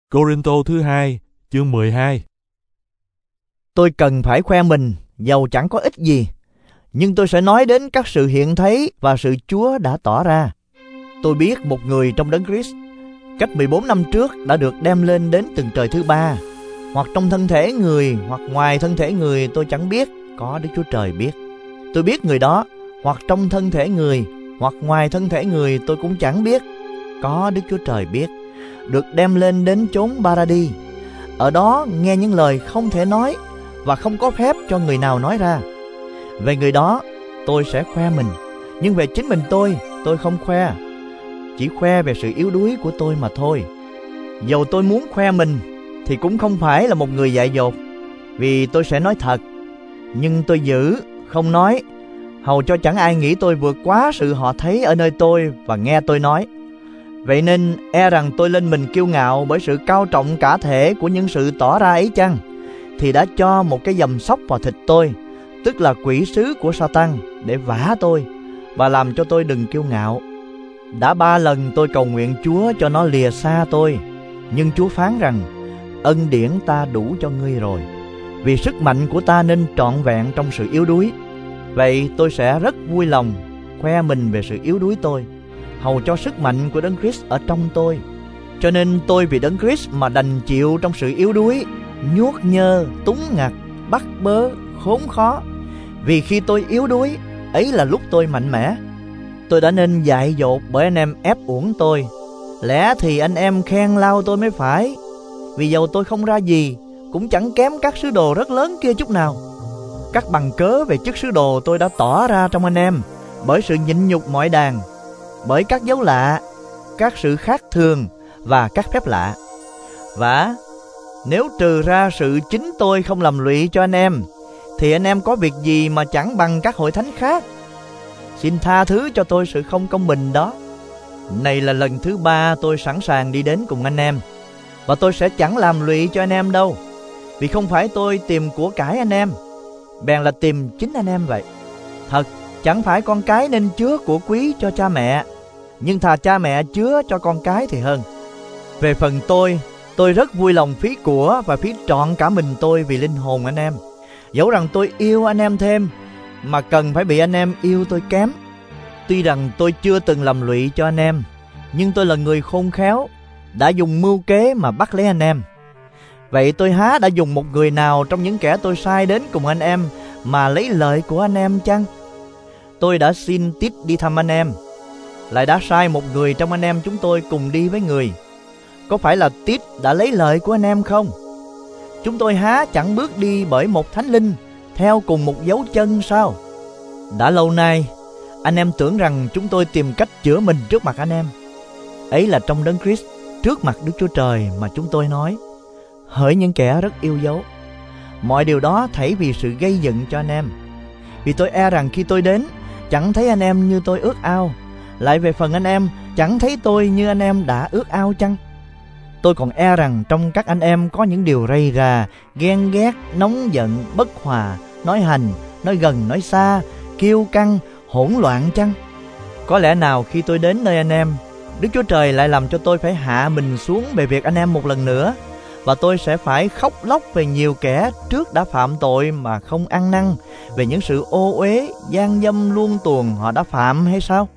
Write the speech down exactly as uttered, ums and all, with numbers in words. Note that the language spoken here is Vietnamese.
Cô-rinh-tô thứ hai, chương mười hai. Tôi cần phải khoe mình, dầu chẳng có ích gì, nhưng tôi sẽ nói đến các sự hiện thấy và sự Chúa đã tỏ ra. Tôi biết một người trong Đấng Christ cách mười bốn năm trước đã được đem lên đến từng trời thứ ba, hoặc trong thân thể người hoặc ngoài thân thể người tôi chẳng biết, có Đức Chúa Trời biết. Tôi biết người đó, hoặc trong thân thể người hoặc ngoài thân thể người tôi cũng chẳng biết, có Đức Chúa Trời biết, được đem lên đến chốn Ba-ra-đi. Ở đó nghe những lời không thể nói và không có phép cho người nào nói ra. Về người đó tôi sẽ khoe mình, nhưng về chính mình tôi, tôi không khoe, chỉ khoe về sự yếu đuối của tôi mà thôi. Dầu tôi muốn khoe mình thì cũng không phải là một người dại dột, vì tôi sẽ nói thật, nhưng tôi giữ, không nói, hầu cho chẳng ai nghĩ tôi vượt quá sự họ thấy ở nơi tôi và nghe tôi nói. Vậy nên e rằng tôi lên mình kiêu ngạo bởi sự cao trọng cả thể của những sự tỏ ra ấy chăng, thì đã cho một cái dầm sóc vào thịt tôi, tức là quỷ sứ của Sa-tan, để vả tôi và làm cho tôi đừng kiêu ngạo. Đã ba lần tôi cầu nguyện Chúa cho nó lìa xa tôi, nhưng Chúa phán rằng: ân điển ta đủ cho ngươi rồi, vì sức mạnh của ta nên trọn vẹn trong sự yếu đuối. Vậy tôi sẽ rất vui lòng khoe mình về sự yếu đuối tôi, hầu cho sức mạnh của Đấng Christ ở trong tôi. Cho nên tôi vì Đấng Christ mà đành chịu trong sự yếu đuối, nhuốc nhơ, túng ngặt, bắt bớ, khốn khó. Vì khi tôi yếu đuối, ấy là lúc tôi mạnh mẽ. Tôi đã nên dại dột bởi anh em ép uổng tôi. Lẽ thì anh em khen lao tôi mới phải, vì dầu tôi không ra gì, cũng chẳng kém các sứ đồ rất lớn kia chút nào. Các bằng cớ về chức sứ đồ tôi đã tỏ ra trong anh em, bởi sự nhịn nhục mọi đàn, bởi các dấu lạ, các sự khác thường và các phép lạ. Và nếu trừ ra sự chính tôi không làm lụy cho anh em, thì anh em có việc gì mà chẳng bằng các hội thánh khác. Xin tha thứ cho tôi sự không công bình đó. Này là lần thứ ba tôi sẵn sàng đi đến cùng anh em, và tôi sẽ chẳng làm lụy cho anh em đâu, vì không phải tôi tìm của cải anh em, bèn là tìm chính anh em vậy. Thật, chẳng phải con cái nên chứa của quý cho cha mẹ, nhưng thà cha mẹ chứa cho con cái thì hơn. Về phần tôi, tôi rất vui lòng phí của và phí trọn cả mình tôi vì linh hồn anh em. Dẫu rằng tôi yêu anh em thêm, mà cần phải bị anh em yêu tôi kém. Tuy rằng tôi chưa từng làm lụy cho anh em, nhưng tôi là người khôn khéo, đã dùng mưu kế mà bắt lấy anh em. Vậy tôi há đã dùng một người nào trong những kẻ tôi sai đến cùng anh em mà lấy lợi của anh em chăng? Tôi đã xin Tít đi thăm anh em, lại đã sai một người trong anh em chúng tôi cùng đi với người. Có phải là Tít đã lấy lợi của anh em không? Chúng tôi há chẳng bước đi bởi một thánh linh theo cùng một dấu chân sao? Đã lâu nay anh em tưởng rằng chúng tôi tìm cách chữa mình trước mặt anh em. Ấy là trong Đấng Christ, trước mặt Đức Chúa Trời mà chúng tôi nói, hỡi những kẻ rất yêu dấu. Mọi điều đó thảy vì sự gây dựng cho anh em. Vì tôi e rằng khi tôi đến, chẳng thấy anh em như tôi ước ao, lại về phần anh em, chẳng thấy tôi như anh em đã ước ao chăng? Tôi còn e rằng trong các anh em có những điều rầy rà, ghen ghét, nóng giận, bất hòa, nói hành, nói gần, nói xa, kiêu căng, hỗn loạn chăng? Có lẽ nào khi tôi đến nơi anh em, Đức Chúa Trời lại làm cho tôi phải hạ mình xuống về việc anh em một lần nữa, và tôi sẽ phải khóc lóc về nhiều kẻ trước đã phạm tội mà không ăn năn, về những sự ô uế, gian dâm luông tuồng họ đã phạm hay sao?